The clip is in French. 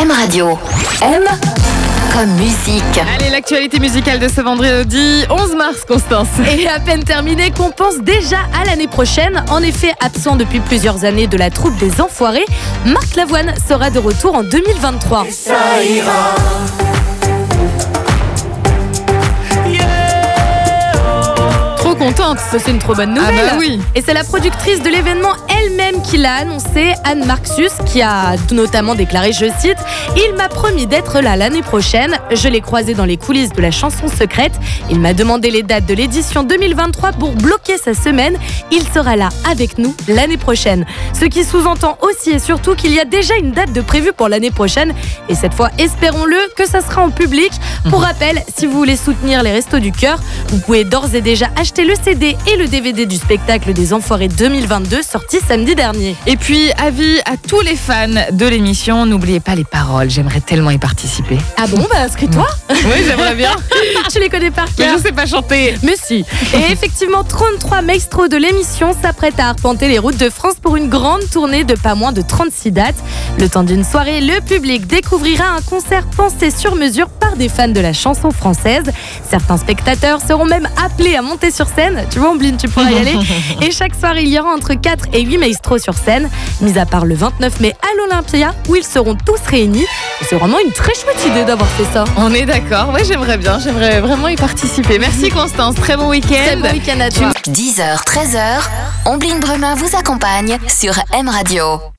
M Radio. M comme musique. Allez, l'actualité musicale de ce vendredi 11 mars, Constance. Et à peine terminé qu'on pense déjà à l'année prochaine. En effet, absent depuis plusieurs années de la troupe des Enfoirés, Marc Lavoine sera de retour en 2023. Ça ira. Trop contente. C'est une trop bonne nouvelle. Ah bah oui. Et c'est la productrice de l'événement elle-même qui l'a annoncé, Anne Marxus, qui a notamment déclaré, je cite, « Il m'a promis d'être là l'année prochaine. Je l'ai croisé dans les coulisses de la chanson secrète. Il m'a demandé les dates de l'édition 2023 pour bloquer sa semaine. Il sera là avec nous l'année prochaine. » Ce qui sous-entend aussi et surtout qu'il y a déjà une date de prévue pour l'année prochaine. Et cette fois, espérons-le, que ça sera en public. Pour rappel, si vous voulez soutenir les Restos du Cœur, vous pouvez d'ores et déjà acheter le CD et le DVD du spectacle des Enfoirés 2022 sorti samedi dernier. Et puis, avis à tous les fans de l'émission, n'oubliez pas les paroles. J'aimerais tellement y participer. Ah bon, bah inscris-toi. Oui, j'aimerais bien. Tu les connais par Mais cœur. je sais pas chanter. Mais si. Et effectivement, 33 maestros de l'émission s'apprêtent à arpenter les routes de France pour une grande tournée de pas moins de 36 dates. Le temps d'une soirée, le public découvrira un concert pensé sur mesure par des fans de la chanson française. Certains spectateurs seront même appelés à monter sur scène. Tu vois, Ombline, tu pourras y aller. Et chaque soir, il y aura entre 4 et 8 maestros sur scène, mis à part le 29 mai à l'Olympia, où ils seront tous réunis. Et c'est vraiment une très chouette idée d'avoir fait ça. On est d'accord. Ouais, j'aimerais bien. J'aimerais vraiment y participer. Merci, Constance. Très bon week-end. Très bon week-end à toi. 10h, 13h, Ombline Bremin vous accompagne sur M Radio.